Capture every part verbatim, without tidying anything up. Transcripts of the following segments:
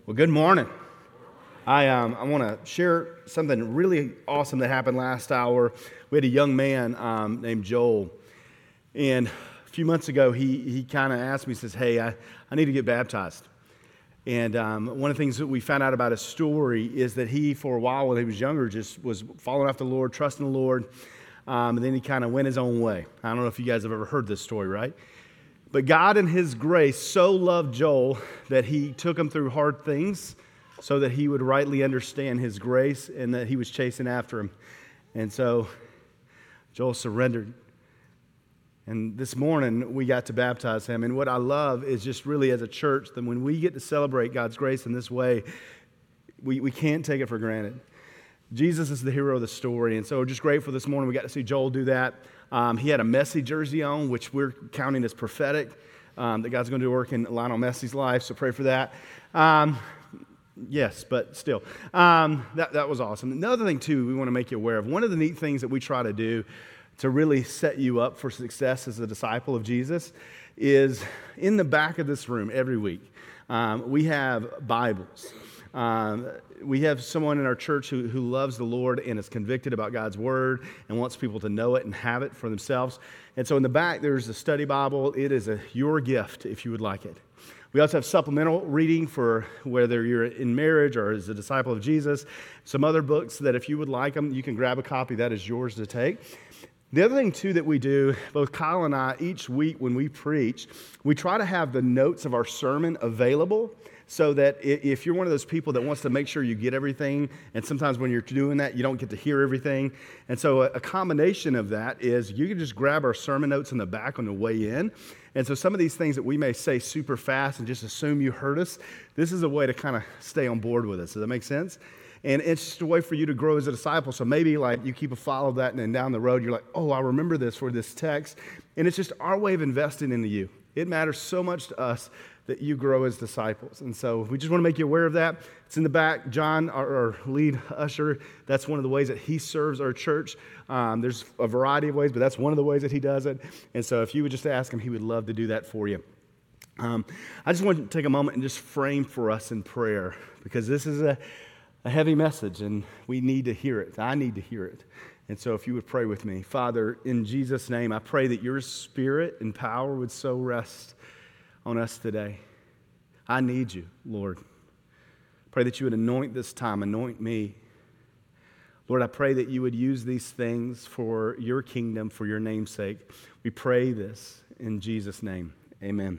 Well, good morning. I um, I want to share something really awesome that happened last hour. We had a young man um, named Joel, and a few months ago, he he kind of asked me, he says, hey, I, I need to get baptized. And um, one of the things that we found out about his story is that he, for a while when he was younger, just was following after the Lord, trusting the Lord, um, and then he kind of went his own way. I don't know if you guys have ever heard this story, right? But God in His grace so loved Joel that He took him through hard things so that he would rightly understand His grace and that He was chasing after him. And so Joel surrendered. And this morning we got to baptize him. And what I love is just really as a church that when we get to celebrate God's grace in this way, we, we can't take it for granted. Jesus is the hero of the story. And so we're just grateful this morning we got to see Joel do that. Um, he had a Messi jersey on, which we're counting as prophetic, um, that God's going to do work in Lionel Messi's life, so pray for that. Um, yes, but still, um, that, that was awesome. Another thing, too, we want to make you aware of, one of the neat things that we try to do to really set you up for success as a disciple of Jesus is in the back of this room every week, um, we have Bibles. Um, we have someone in our church who, who loves the Lord and is convicted about God's Word and wants people to know it and have it for themselves. And so in the back, there's a study Bible. It is a, your gift if you would like it. We also have supplemental reading for whether you're in marriage or as a disciple of Jesus. Some other books that if you would like them, you can grab a copy. That is yours to take. The other thing, too, that we do, both Kyle and I, each week when we preach, we try to have the notes of our sermon available so that if you're one of those people that wants to make sure you get everything, and sometimes when you're doing that, you don't get to hear everything. And so a combination of that is you can just grab our sermon notes in the back on the way in. And so some of these things that we may say super fast and just assume you heard us, this is a way to kind of stay on board with us. Does that make sense? And it's just a way for you to grow as a disciple. So maybe like you keep a file of that and then down the road, you're like, oh, I remember this for this text. And it's just our way of investing into you. It matters so much to us that you grow as disciples. And so we just want to make you aware of that. It's in the back. John, our, our lead usher, that's one of the ways that he serves our church. Um, there's a variety of ways, but that's one of the ways that he does it. And so if you would just ask him, he would love to do that for you. Um, I just want to take a moment and just frame for us in prayer, because this is a, a heavy message and we need to hear it. I need to hear it. And so if you would pray with me. Father, in Jesus' name, I pray that your spirit and power would so rest on us today. I need you, Lord. Pray that you would anoint this time, anoint me. Lord, I pray that you would use these things for your kingdom, for your name's sake. We pray this in Jesus' name. Amen.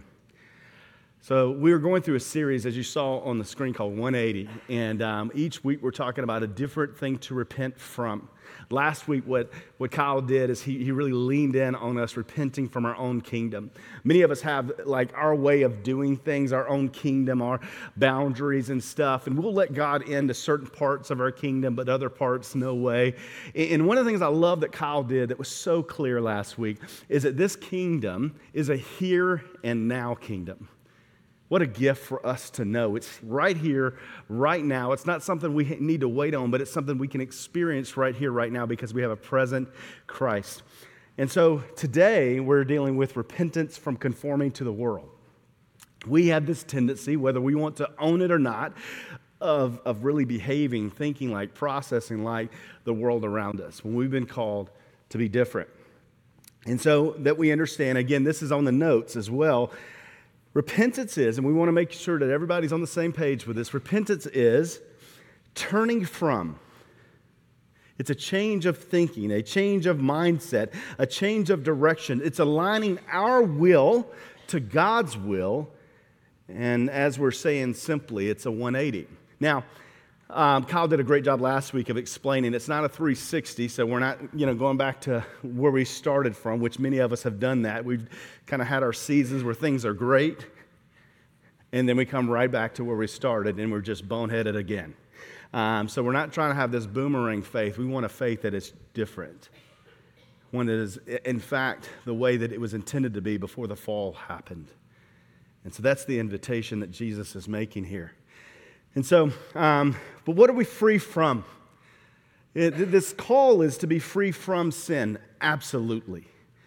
So we were going through a series, as you saw on the screen, called one eighty. And um, each week we're talking about a different thing to repent from. Last week, what, what Kyle did is he, he really leaned in on us repenting from our own kingdom. Many of us have like our way of doing things, our own kingdom, our boundaries and stuff. And we'll let God into certain parts of our kingdom, but other parts, no way. And one of the things I love that Kyle did that was so clear last week is that this kingdom is a here and now kingdom. What a gift for us to know. It's right here, right now. It's not something we need to wait on, but it's something we can experience right here, right now, because we have a present Christ. And so today, we're dealing with repentance from conforming to the world. We have this tendency, whether we want to own it or not, of, of really behaving, thinking like, processing like the world around us, when we've been called to be different. And so that we understand, again, this is on the notes as well. Repentance is, and we want to make sure that everybody's on the same page with this, repentance is turning from. It's a change of thinking, a change of mindset, a change of direction. It's aligning our will to God's will, and as we're saying simply, it's a one eighty. Now, Um, Kyle did a great job last week of explaining it's not a three sixty, so we're not, you know, going back to where we started from, which many of us have done that. We've kind of had our seasons where things are great, and then we come right back to where we started, and we're just boneheaded again. Um, so we're not trying to have this boomerang faith. We want a faith that is different, one that is, in fact, the way that it was intended to be before the fall happened. And so that's the invitation that Jesus is making here. And so, um, but what are we free from? It, this call is to be free from sin, absolutely.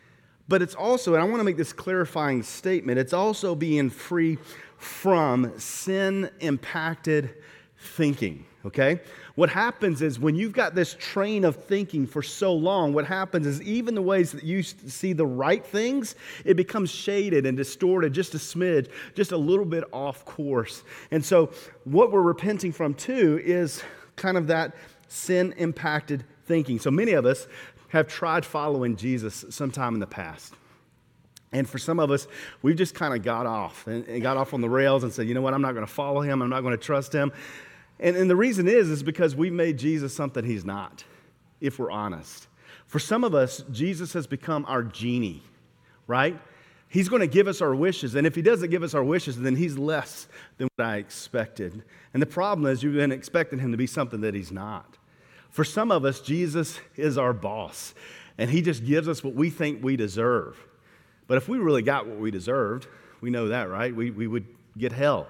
But it's also, and I want to make this clarifying statement, it's also being free from sin-impacted thinking, okay? What happens is when you've got this train of thinking for so long, what happens is even the ways that you see the right things, it becomes shaded and distorted just a smidge, just a little bit off course. And so what we're repenting from too is kind of that sin-impacted thinking. So many of us have tried following Jesus sometime in the past. And for some of us, we've just kind of got off and, and got off on the rails and said, you know what, I'm not going to follow him. I'm not going to trust him. And, and the reason is, is because we made Jesus something he's not, if we're honest. For some of us, Jesus has become our genie, right? He's going to give us our wishes. And if he doesn't give us our wishes, then he's less than what I expected. And the problem is you've been expecting him to be something that he's not. For some of us, Jesus is our boss. And he just gives us what we think we deserve. But if we really got what we deserved, we know that, right? We, we would get hell.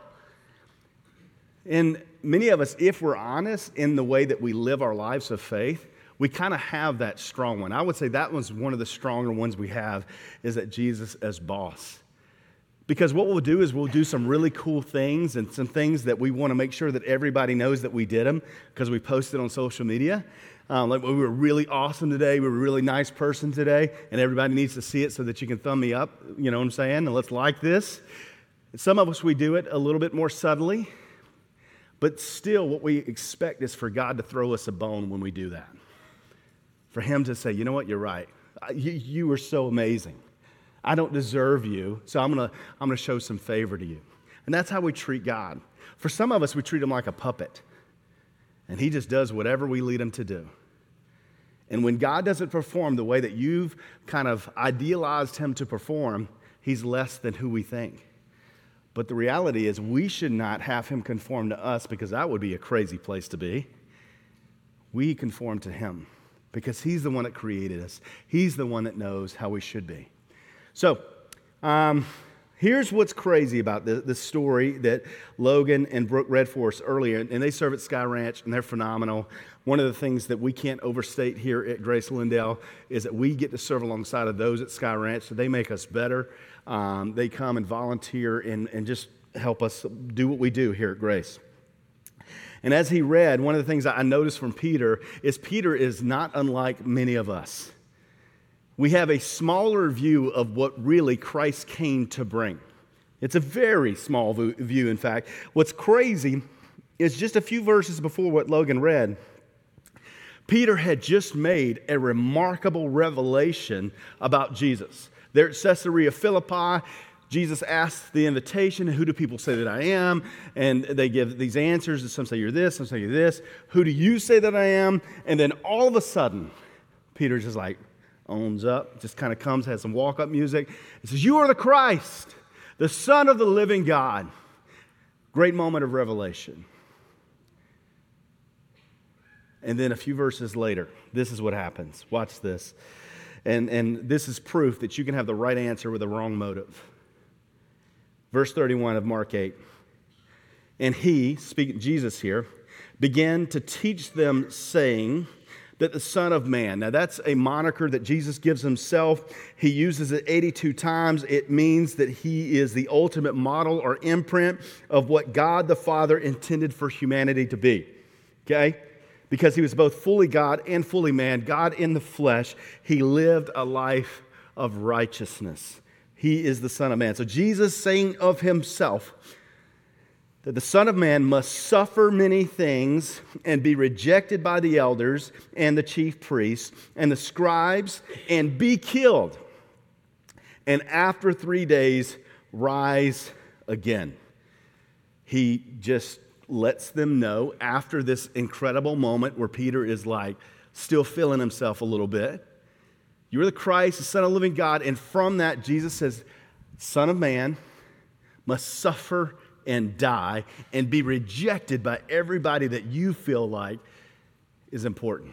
And many of us, if we're honest in the way that we live our lives of faith, we kind of have that strong one. I would say that one's one of the stronger ones we have, is that Jesus as boss. Because what we'll do is we'll do some really cool things and some things that we want to make sure that everybody knows that we did them because we posted on social media. Um, like we were really awesome today, we were a really nice person today, and everybody needs to see it so that you can thumb me up, you know what I'm saying? And let's like this. Some of us, we do it a little bit more subtly. But still, what we expect is for God to throw us a bone when we do that. For him to say, you know what, you're right. You, you are so amazing. I don't deserve you, so I'm going to I'm gonna show some favor to you. And that's how we treat God. For some of us, we treat him like a puppet. And he just does whatever we lead him to do. And when God doesn't perform the way that you've kind of idealized him to perform, he's less than who we think. But the reality is we should not have him conform to us because that would be a crazy place to be. We conform to him because he's the one that created us. He's the one that knows how we should be. So um, here's what's crazy about the, the story that Logan and Brooke read for us earlier, and they serve at Sky Ranch, and they're phenomenal. One of the things that we can't overstate here at Grace Lindale is that we get to serve alongside of those at Sky Ranch, so they make us better. Um, they come and volunteer and, and just help us do what we do here at Grace. And as he read, one of the things I noticed from Peter is Peter is not unlike many of us. We have a smaller view of what really Christ came to bring. It's a very small view, in fact. What's crazy is just a few verses before what Logan read, Peter had just made a remarkable revelation about Jesus. There at Caesarea Philippi, Jesus asks the invitation, who do people say that I am? And they give these answers. Some say you're this, some say you're this. Who do you say that I am? And then all of a sudden, Peter just like owns up, just kind of comes, has some walk-up music. He says, you are the Christ, the Son of the living God. Great moment of revelation. And then a few verses later, this is what happens. Watch this. And, and this is proof that you can have the right answer with the wrong motive. Verse thirty-one of Mark eight. And he, speaking Jesus here, began to teach them, saying that the Son of Man. Now that's a moniker that Jesus gives himself. He uses it eighty-two times. It means that he is the ultimate model or imprint of what God the Father intended for humanity to be. Okay? Because he was both fully God and fully man, God in the flesh. He lived a life of righteousness. He is the Son of Man. So Jesus saying of himself that the Son of Man must suffer many things and be rejected by the elders and the chief priests and the scribes and be killed. And after three days, rise again. He just lets them know after this incredible moment where Peter is like still feeling himself a little bit. You're the Christ, the Son of the living God. And from that, Jesus says, Son of Man must suffer and die and be rejected by everybody that you feel like is important.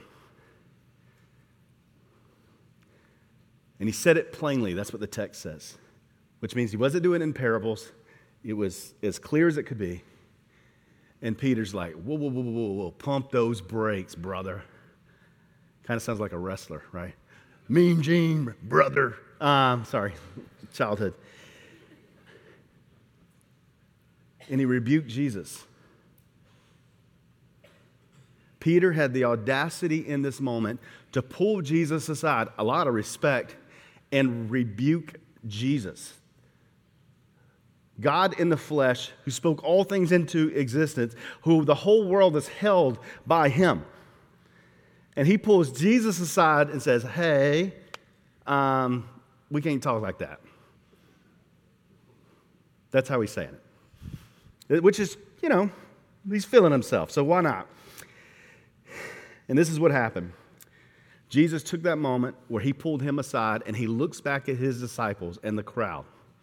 And he said it plainly. That's what the text says, which means he wasn't doing it in parables. It was as clear as it could be. And Peter's like, whoa, whoa, whoa, whoa, whoa, pump those brakes, brother. Kind of sounds like a wrestler, right? Mean Gene, brother. Um, sorry, childhood. And he rebuked Jesus. Peter had the audacity in this moment to pull Jesus aside, a lot of respect, and rebuke Jesus. God in the flesh, who spoke all things into existence, who the whole world is held by him. And he pulls Jesus aside and says, hey, um, we can't talk like that. That's how he's saying it. Which is, you know, he's feeling himself, so why not? And this is what happened. Jesus took that moment where he pulled him aside and he looks back at his disciples and the crowd.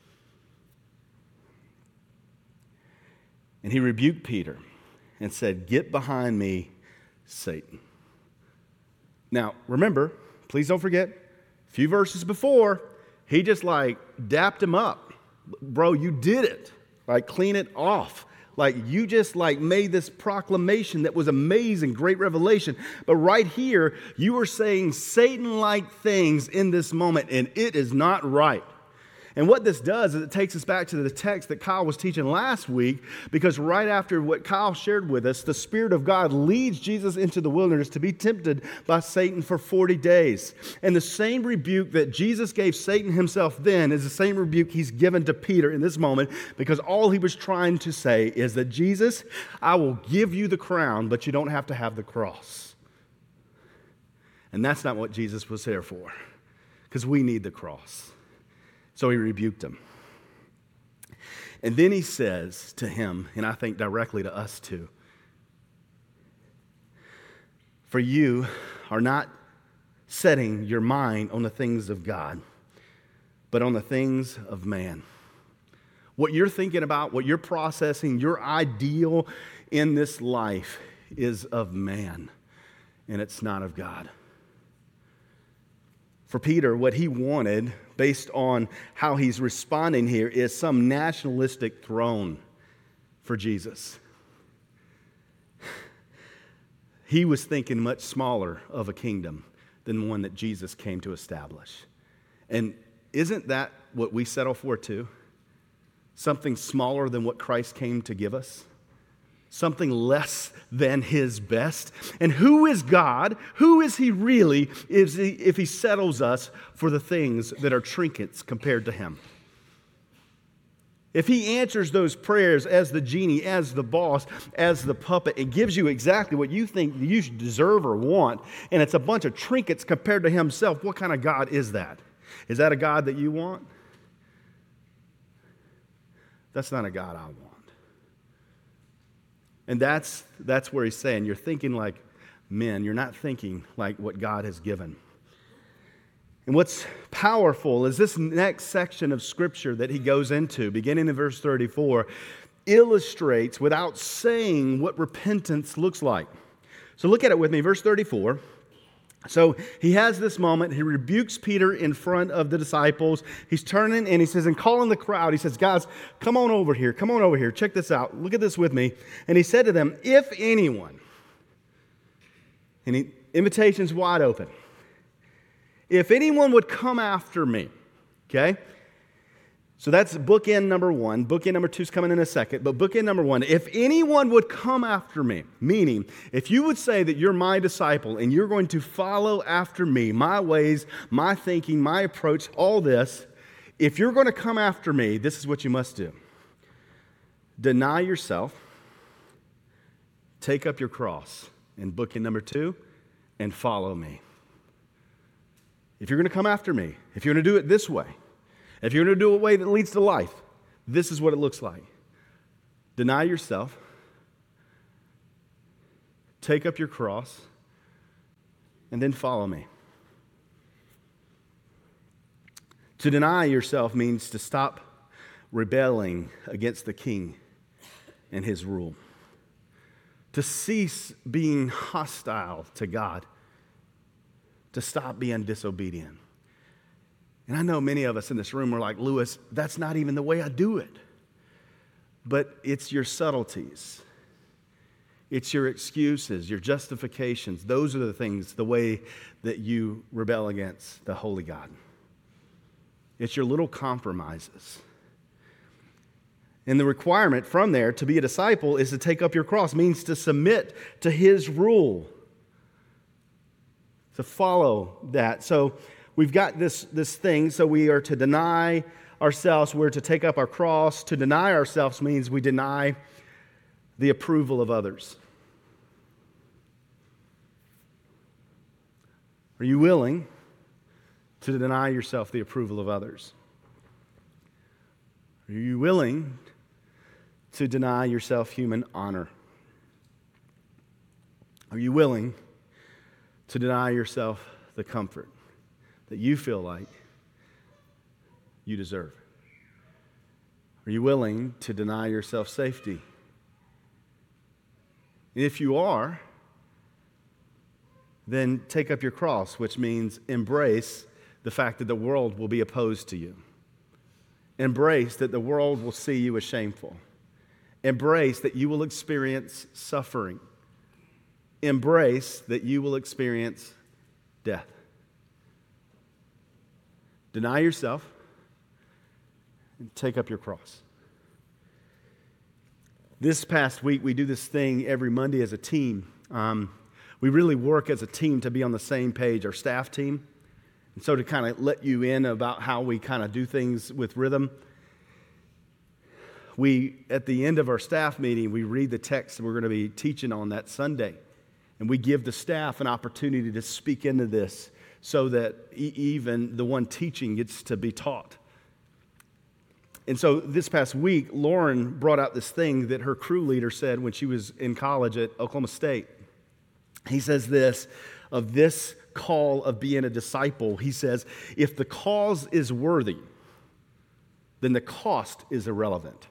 And he rebuked Peter and said, get behind me, Satan. Now, remember, please don't forget, a few verses before, he just like dapped him up. Bro, you did it. Like, clean it off. Like, you just like made this proclamation that was amazing, great revelation. But right here, you are saying Satan-like things in this moment, and it is not right. And what this does is it takes us back to the text that Kyle was teaching last week, because right after what Kyle shared with us, the Spirit of God leads Jesus into the wilderness to be tempted by Satan for forty days. And the same rebuke that Jesus gave Satan himself then is the same rebuke he's given to Peter in this moment, because all he was trying to say is that, Jesus, I will give you the crown, but you don't have to have the cross. And that's not what Jesus was there for, because we need the cross. So he rebuked him. And then he says to him, and I think directly to us too, for you are not setting your mind on the things of God, but on the things of man. What you're thinking about, what you're processing, your ideal in this life is of man, and it's not of God. For Peter, what he wanted, based on how he's responding here, is some nationalistic throne for Jesus. He was thinking much smaller of a kingdom than one that Jesus came to establish. And isn't that what we settle for too? Something smaller than what Christ came to give us? Something less than his best? And who is God? Who is he really if he, if he settles us for the things that are trinkets compared to him? If he answers those prayers as the genie, as the boss, as the puppet, and gives you exactly what you think you should deserve or want, and it's a bunch of trinkets compared to himself, what kind of God is that? Is that a God that you want? That's not a God I want. And that's, that's where he's saying, you're thinking like men. You're not thinking like what God has given. And what's powerful is this next section of Scripture that he goes into, beginning in verse thirty-four, illustrates without saying what repentance looks like. So look at it with me, verse thirty-four. So he has this moment. He rebukes Peter in front of the disciples. He's turning and he says, and calling the crowd, he says, guys, come on over here. Come on over here. Check this out. Look at this with me. And he said to them, if anyone, and he, invitation's wide open. If anyone would come after me, okay? So that's bookend number one. Bookend number two is coming in a second. But bookend number one, if anyone would come after me, meaning if you would say that you're my disciple and you're going to follow after me, my ways, my thinking, my approach, all this, if you're going to come after me, this is what you must do. Deny yourself, take up your cross, and bookend number two, and follow me. If you're going to come after me, if you're going to do it this way, if you're going to do it a way that leads to life, this is what it looks like. Deny yourself. Take up your cross. And then follow me. To deny yourself means to stop rebelling against the king and his rule. To cease being hostile to God. To stop being disobedient. And I know many of us in this room are like, Lewis, that's not even the way I do it. But it's your subtleties. It's your excuses, your justifications. Those are the things, the way that you rebel against the holy God. It's your little compromises. And the requirement from there to be a disciple is to take up your cross, means to submit to His rule, to follow that. So we've got this, this thing, so we are to deny ourselves, we're to take up our cross. To deny ourselves means we deny the approval of others. Are you willing to deny yourself the approval of others? Are you willing to deny yourself human honor? Are you willing to deny yourself the comfort that you feel like you deserve? Are you willing to deny yourself safety? If you are, then take up your cross, which means embrace the fact that the world will be opposed to you. Embrace that the world will see you as shameful. Embrace that you will experience suffering. Embrace that you will experience death. Deny yourself and take up your cross. This past week, we do this thing every Monday as a team. Um, we really work as a team to be on the same page, our staff team. And so to kind of let you in about how we kind of do things with rhythm, we, at the end of our staff meeting, we read the text we're going to be teaching on that Sunday. And we give the staff an opportunity to speak into this so that e- even the one teaching gets to be taught. And so this past week, Lauren brought out this thing that her crew leader said when she was in college at Oklahoma State. He says this, of this call of being a disciple, he says, if the cause is worthy, then the cost is irrelevant.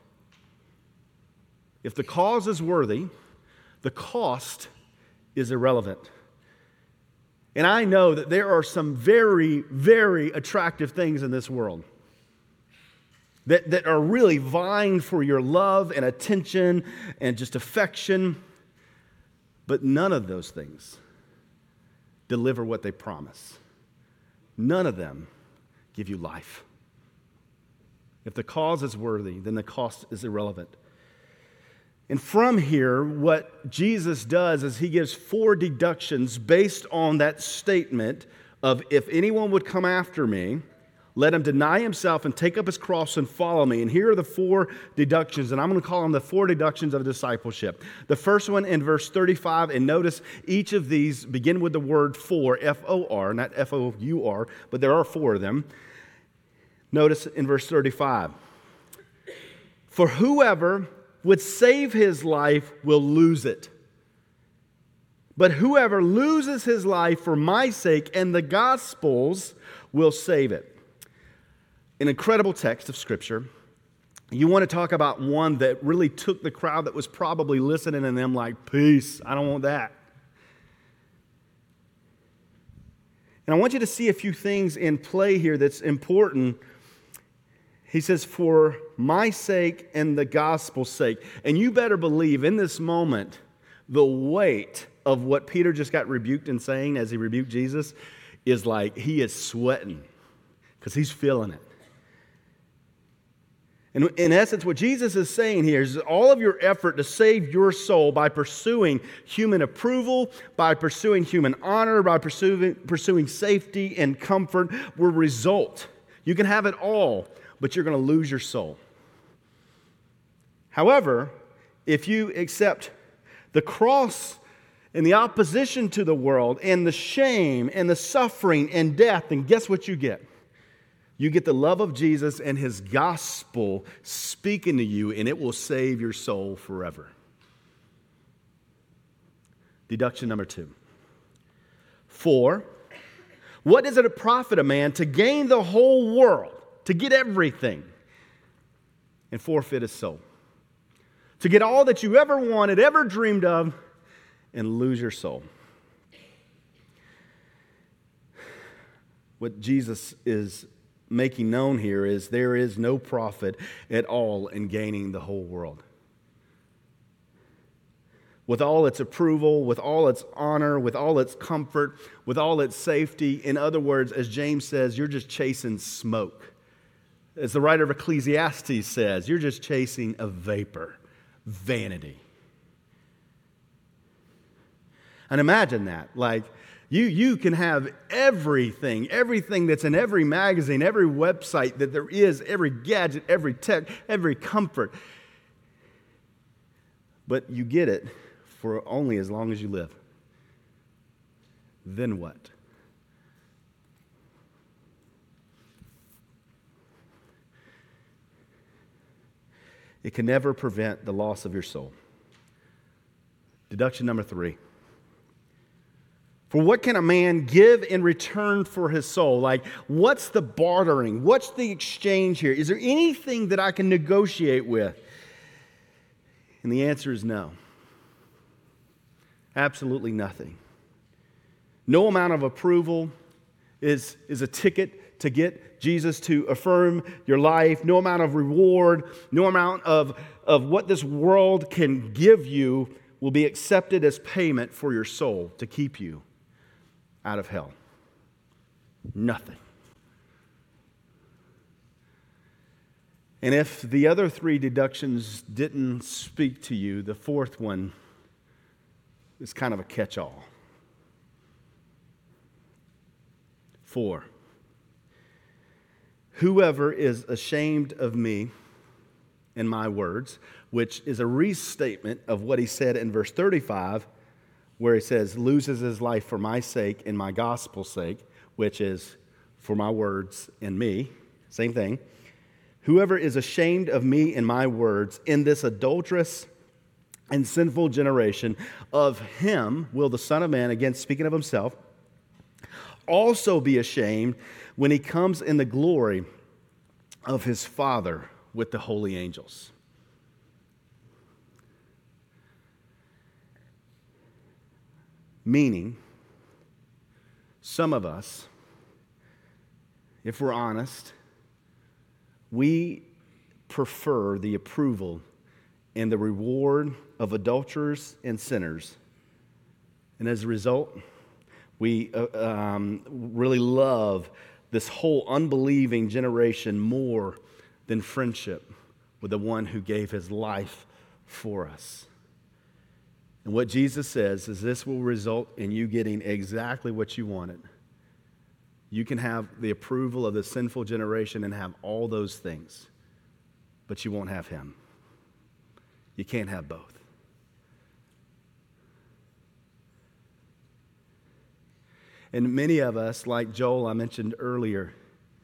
If the cause is worthy, the cost is irrelevant. And I know that there are some very, very attractive things in this world that, that are really vying for your love and attention and just affection, but none of those things deliver what they promise. None of them give you life. If the cause is worthy, then the cost is irrelevant. And from here, what Jesus does is he gives four deductions based on that statement of if anyone would come after me, let him deny himself and take up his cross and follow me. And here are the four deductions, and I'm going to call them the four deductions of discipleship. The first one in verse thirty-five, and notice each of these begin with the word for, F O R, not F O U R, but there are four of them. Notice in verse thirty-five, for whoever would save his life will lose it. But whoever loses his life for my sake and the gospel's will save it. An incredible text of Scripture. You want to talk about one that really took the crowd that was probably listening and them like, peace, I don't want that. And I want you to see a few things in play here that's important. He says, for my sake and the gospel's sake. And you better believe in this moment, the weight of what Peter just got rebuked in saying as he rebuked Jesus is like he is sweating because he's feeling it. And in essence, what Jesus is saying here is all of your effort to save your soul by pursuing human approval, by pursuing human honor, by pursuing, pursuing safety and comfort will result. You can have it all, but you're going to lose your soul. However, if you accept the cross and the opposition to the world and the shame and the suffering and death, then guess what you get? You get the love of Jesus and His gospel speaking to you, and it will save your soul forever. Deduction number two. For, what does it profit a man to gain the whole world, to get everything, and forfeit his soul? To get all that you ever wanted, ever dreamed of, and lose your soul. What Jesus is making known here is there is no profit at all in gaining the whole world. with all its approval, with all its honor, with all its comfort, with all its safety. In other words, as James says, you're just chasing smoke. As the writer of Ecclesiastes says, you're just chasing a vapor, vanity. And imagine that, like, you, you can have everything, everything that's in every magazine, every website that there is, every gadget, every tech, every comfort. But you get it for only as long as you live. Then what? It can never prevent the loss of your soul. Deduction number three. For what can a man give in return for his soul? Like, what's the bartering? What's the exchange here? Is there anything that I can negotiate with? And the answer is no. Absolutely nothing. No amount of approval is, is a ticket to get Jesus to affirm your life. No amount of reward, no amount of, of what this world can give you will be accepted as payment for your soul to keep you out of hell. Nothing. And if the other three deductions didn't speak to you, the fourth one is kind of a catch-all. Four. Whoever is ashamed of me and my words, which is a restatement of what he said in verse thirty-five, where he says, loses his life for my sake and my gospel's sake, which is for my words and me. Same thing. Whoever is ashamed of me and my words in this adulterous and sinful generation, of him will the Son of Man, again speaking of himself, also be ashamed when he comes in the glory of his Father with the holy angels. Meaning, some of us, if we're honest, we prefer the approval and the reward of adulterers and sinners. And as a result, we uh, um, really love this whole unbelieving generation more than friendship with the one who gave his life for us. And what Jesus says is this will result in you getting exactly what you wanted. You can have the approval of the sinful generation and have all those things, but you won't have him. You can't have both. And many of us, like Joel I mentioned earlier,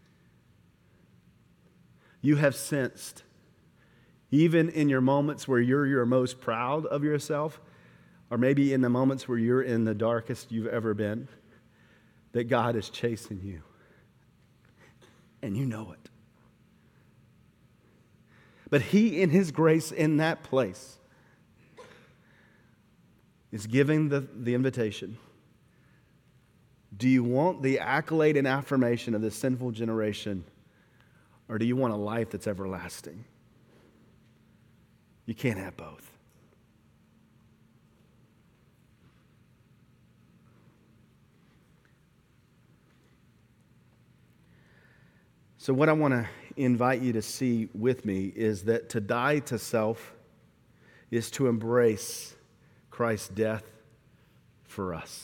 you have sensed, even in your moments where you're your most proud of yourself, or maybe in the moments where you're in the darkest you've ever been, that God is chasing you. And you know it. But he, in his grace in that place, is giving the, the invitation. Do you want the accolade and affirmation of this sinful generation, or do you want a life that's everlasting? You can't have both. So what I want to invite you to see with me is that to die to self is to embrace Christ's death for us.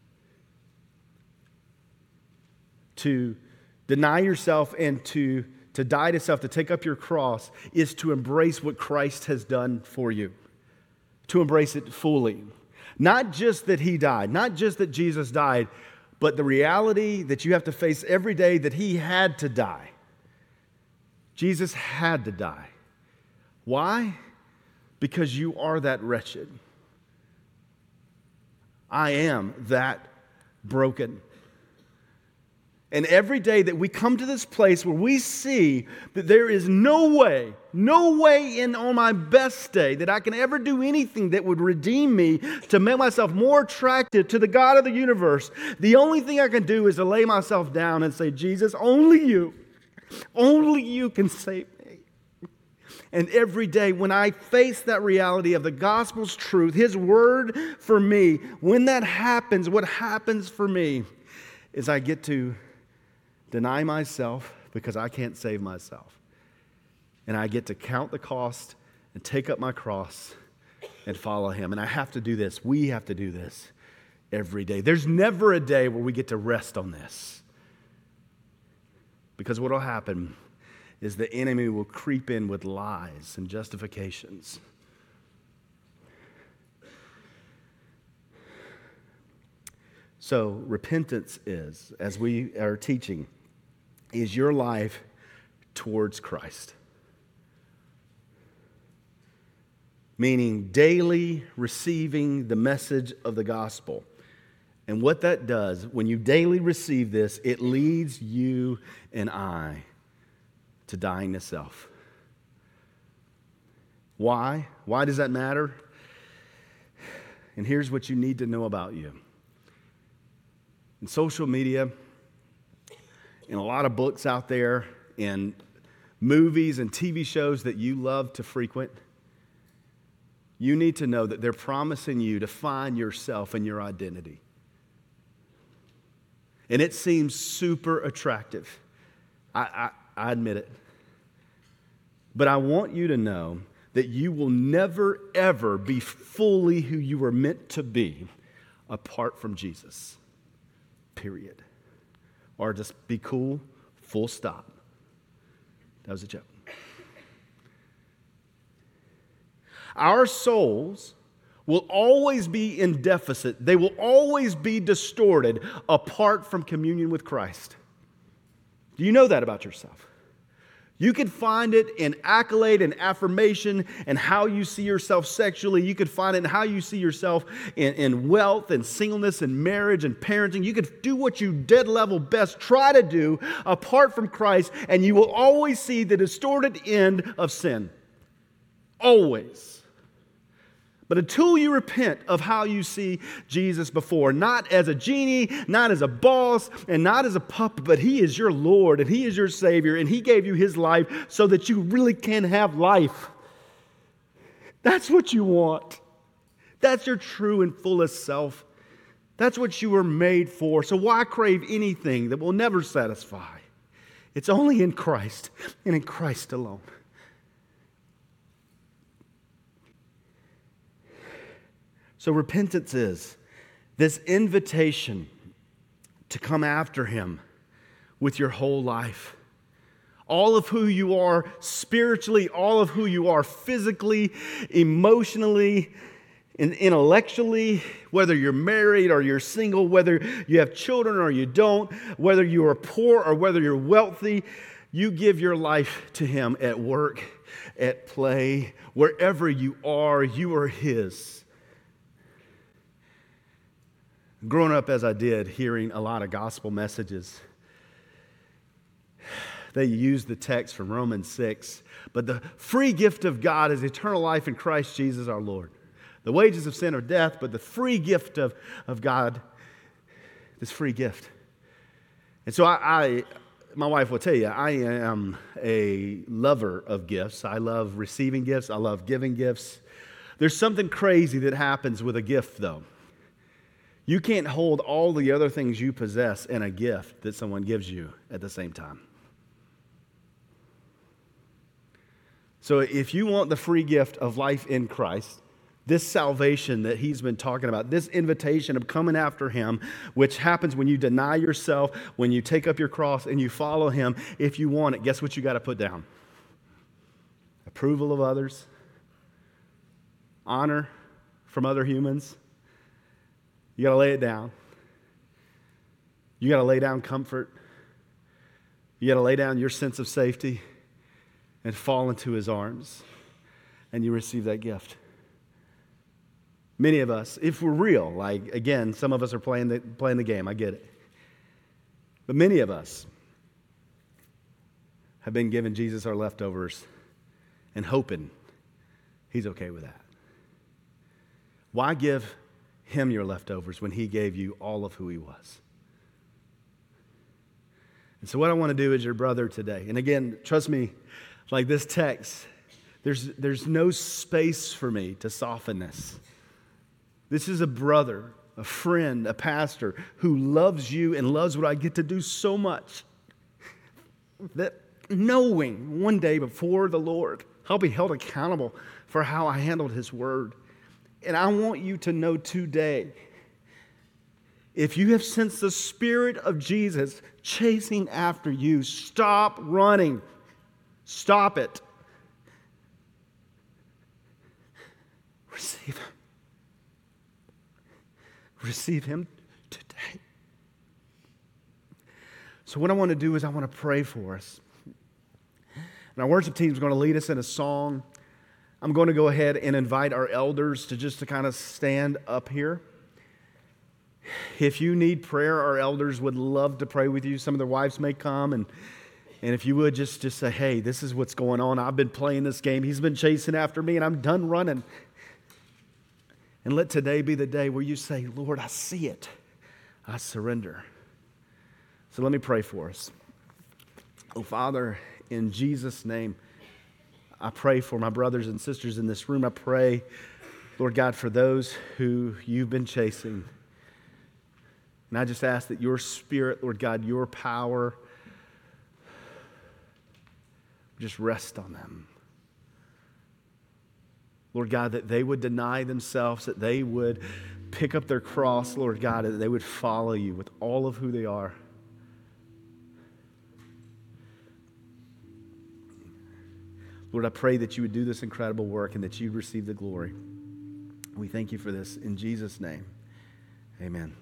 To deny yourself and to, to die to self, to take up your cross, is to embrace what Christ has done for you. To embrace it fully. Not just that he died, not just that Jesus died, but the reality that you have to face every day that he had to die. Jesus had to die. Why? Because you are that wretched. I am that broken. And every day that we come to this place where we see that there is no way, no way in on my best day that I can ever do anything that would redeem me to make myself more attractive to the God of the universe. The only thing I can do is to lay myself down and say, Jesus, only you, only you can save me. And every day when I face that reality of the gospel's truth, His word for me, when that happens, what happens for me is I get to deny myself because I can't save myself. And I get to count the cost and take up my cross and follow Him. And I have to do this. We have to do this every day. There's never a day where we get to rest on this. Because what will happen is the enemy will creep in with lies and justifications. So repentance is, as we are teaching, is your life towards Christ. Meaning daily receiving the message of the gospel. And what that does, when you daily receive this, it leads you and I to dying to self. Why? Why does that matter? And here's what you need to know about you. In social media, in a lot of books out there, in movies and T V shows that you love to frequent, you need to know that they're promising you to find yourself and your identity. And it seems super attractive. I, I, I admit it. But I want you to know that you will never, ever be fully who you were meant to be apart from Jesus. Period. Or just be cool, full stop. That was a joke. Our souls will always be in deficit. They will always be distorted apart from communion with Christ. Do you know that about yourself? You could find it in accolade and affirmation and how you see yourself sexually. You could find it in how you see yourself in, in wealth and singleness and marriage and parenting. You could do what you dead level best try to do apart from Christ, and you will always see the distorted end of sin. Always. But until you repent of how you see Jesus before, not as a genie, not as a boss, and not as a puppet, but He is your Lord, and He is your Savior, and He gave you His life so that you really can have life. That's what you want. That's your true and fullest self. That's what you were made for. So why crave anything that will never satisfy? It's only in Christ, and in Christ alone. So repentance is this invitation to come after Him with your whole life. All of who you are spiritually, all of who you are physically, emotionally, and intellectually, whether you're married or you're single, whether you have children or you don't, whether you are poor or whether you're wealthy, you give your life to Him at work, at play, wherever you are, you are His. Growing up as I did, hearing a lot of gospel messages, they use the text from Romans six, but the free gift of God is eternal life in Christ Jesus our Lord. The wages of sin are death, but the free gift of, of God, this free gift. And so I, I, my wife will tell you, I am a lover of gifts. I love receiving gifts. I love giving gifts. There's something crazy that happens with a gift, though. You can't hold all the other things you possess in a gift that someone gives you at the same time. So if you want the free gift of life in Christ, this salvation that He's been talking about, this invitation of coming after Him, which happens when you deny yourself, when you take up your cross and you follow Him, if you want it, guess what you got to put down? Approval of others, honor from other humans. You got to lay it down. You got to lay down comfort. You got to lay down your sense of safety and fall into His arms, and you receive that gift. Many of us, if we're real, like, again, some of us are playing the, playing the game, I get it. But many of us have been giving Jesus our leftovers and hoping He's okay with that. Why give Him your leftovers when He gave you all of who He was? And so what I want to do as your brother today, and again, trust me, like this text, There's, there's no space for me to soften this. This is a brother, a friend, a pastor who loves you and loves what I get to do so much that knowing one day before the Lord, I'll be held accountable for how I handled His word. And I want you to know today, if you have sensed the Spirit of Jesus chasing after you, stop running. Stop it. Receive Him. Receive Him today. So what I want to do is I want to pray for us. And our worship team is going to lead us in a song. I'm going to go ahead and invite our elders to just to kind of stand up here. If you need prayer, our elders would love to pray with you. Some of their wives may come, and, and if you would just, just say, hey, this is what's going on. I've been playing this game. He's been chasing after me, and I'm done running. And let today be the day where you say, Lord, I see it. I surrender. So let me pray for us. Oh, Father, in Jesus' name, I pray for my brothers and sisters in this room. I pray, Lord God, for those who you've been chasing. And I just ask that your Spirit, Lord God, your power, just rest on them. Lord God, that they would deny themselves, that they would pick up their cross, Lord God, that they would follow you with all of who they are. Lord, I pray that you would do this incredible work and that you'd receive the glory. We thank you for this in Jesus' name. Amen.